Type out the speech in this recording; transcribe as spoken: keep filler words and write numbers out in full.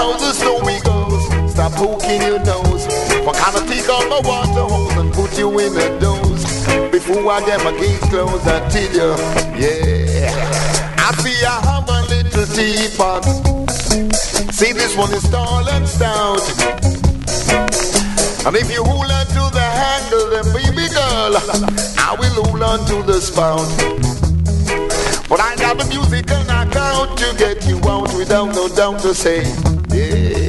how the story goes. Stop poking your nose. For kind of take out my water hose and put you in a dose. Before I get my gates closed, I tell you, yeah. I see I have a little teapot. See, this one is tall and stout. And if you hold on to the handle, then baby girl, I will hold on to the spout. But I got the music and I got to get you out without no doubt to say, yeah.